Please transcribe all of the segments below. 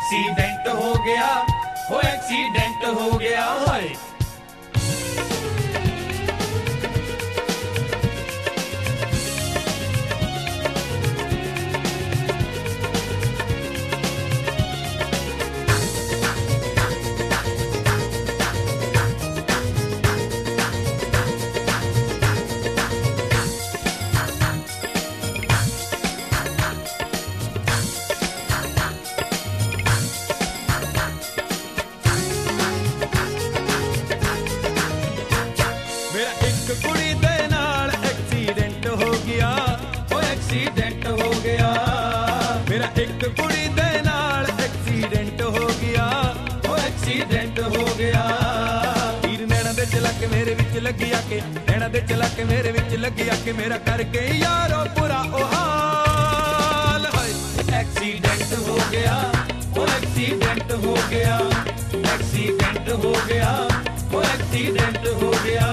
Accident हो गया, वो एक्सीडेंट हो गया। हाय कुड़ी दे नाल एक्सीडेंट हो गया, वो एक्सीडेंट हो गया। मेरा एक कुड़ी दे नाल एक्सीडेंट हो गया, वो एक्सीडेंट हो गया। तीर नैना दे चला के मेरे विच लगी आके, नैना दे चला के मेरे विच लगी आके, मेरा करके यारो बुरा ओ हाल। एक्सीडेंट हो गया, वो एक्सीडेंट हो गया, एक्सीडेंट हो गया, वो एक्सीडेंट हो गया।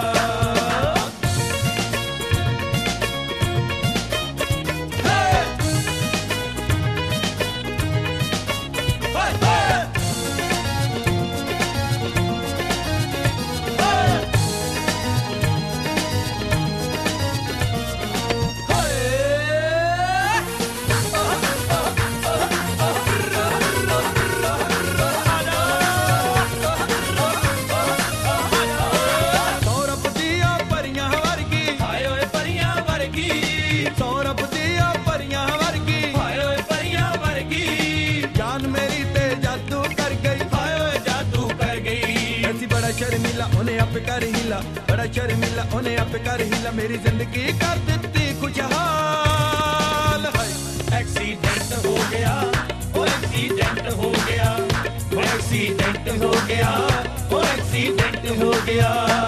शर्मिला उन्हें आप कर हिला, बड़ा शर्मिला उन्हें आप कर हिला, मेरी जिंदगी कर देती खुशहाल। एक्सीडेंट हो गया, वो एक्सीडेंट हो गया, वो एक्सीडेंट हो गया, वो एक्सीडेंट हो गया।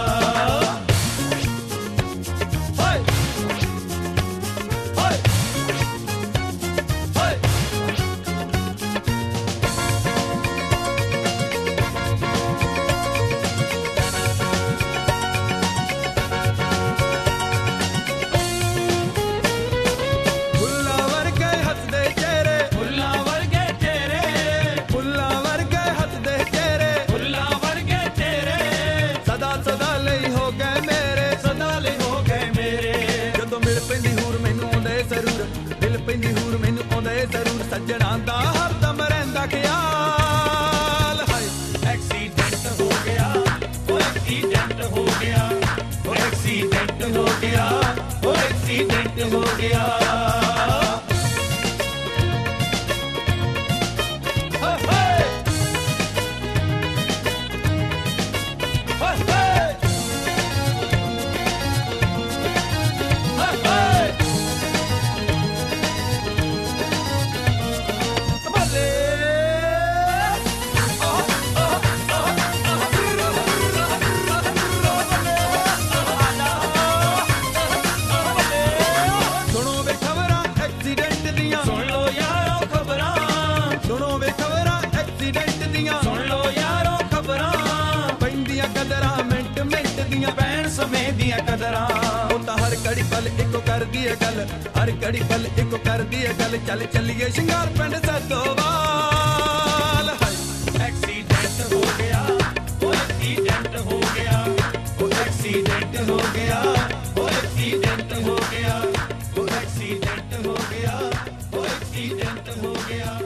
सज्जणा दा हरदम रहिंदा ख्याल। एक्सीडेंट हो गया, वो एक्सीडेंट हो गया, वो एक्सीडेंट हो गया, वो एक्सीडेंट हो गया। हर घड़ी पल इको कर दिए गल, हर घड़ी पल इको कर दिए गल, चल चलिए शिंगार पिंड सदोवाल। एक्सीडेंट हो गया, वो एक्सीडेंट हो गया, वो एक्सीडेंट हो गया, वो एक्सीडेंट हो गया, वो एक्सीडेंट हो गया, वो एक्सीडेंट हो गया।